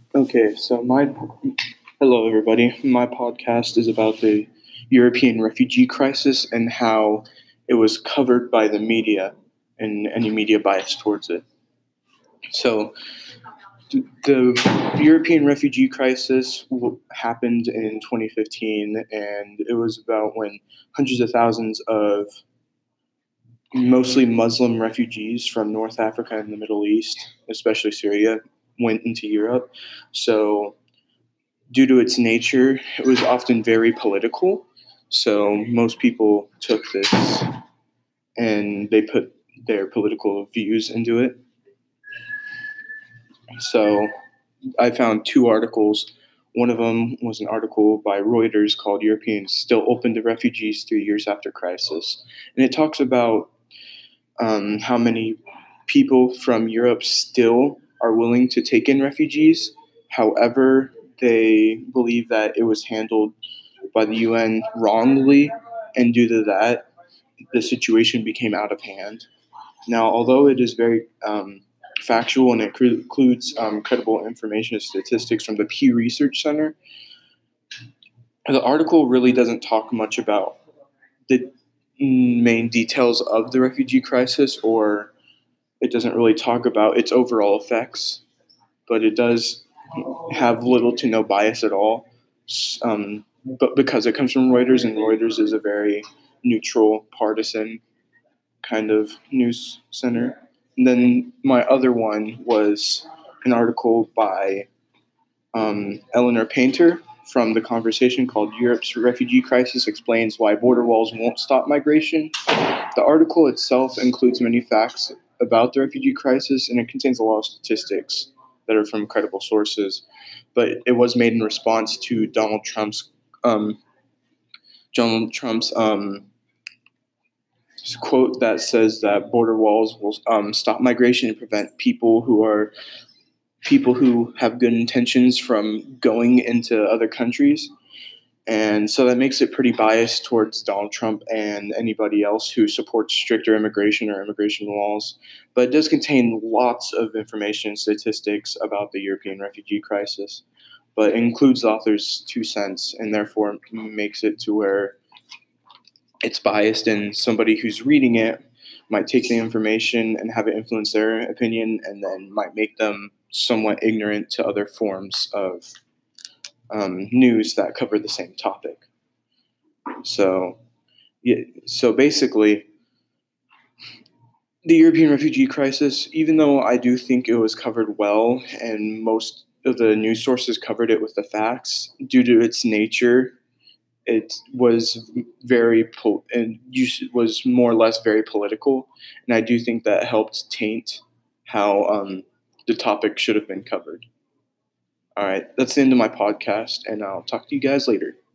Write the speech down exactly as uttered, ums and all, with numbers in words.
Okay, so my hello everybody. My podcast is about the European refugee crisis and how it was covered by the media and any media bias towards it. So, th- the European refugee crisis w- happened in twenty fifteen, and it was about when hundreds of thousands of mostly Muslim refugees from North Africa and the Middle East, especially Syria, went into Europe. So due to its nature, it was often very political. So most people took this and they put their political views into it. So I found two articles. One of them was an article by Reuters called Europeans Still Open to Refugees Three Years After Crisis. And it talks about um, how many people from Europe still are willing to take in refugees. However, they believe that it was handled by the U N wrongly, and due to that, the situation became out of hand. Now, although it is very um, factual and it cr- includes um, credible information and statistics from the Pew Research Center, the article really doesn't talk much about the main details of the refugee crisis, or it doesn't really talk about its overall effects, but it does have little to no bias at all. Um, but because it comes from Reuters, and Reuters is a very neutral, partisan kind of news center. And then my other one was an article by um, Eleanor Painter from The Conversation called Europe's Refugee Crisis Explains Why Border Walls Won't Stop Migration. The article itself includes many facts about the refugee crisis, and it contains a lot of statistics that are from credible sources. But it was made in response to Donald Trump's um, Donald Trump's um, quote that says that border walls will um, stop migration and prevent people who are people who have good intentions from going into other countries. And so that makes it pretty biased towards Donald Trump and anybody else who supports stricter immigration or immigration laws. But it does contain lots of information and statistics about the European refugee crisis, but it includes the author's two cents and therefore makes it to where it's biased, and somebody who's reading it might take the information and have it influence their opinion, and then might make them somewhat ignorant to other forms of um, news that cover the same topic. So, yeah, so basically, the European refugee crisis, even though I do think it was covered well, and most of the news sources covered it with the facts, due to its nature, it was very pol- and was more or less very political, and I do think that helped taint how um, the topic should have been covered. All right, that's the end of my podcast, and I'll talk to you guys later.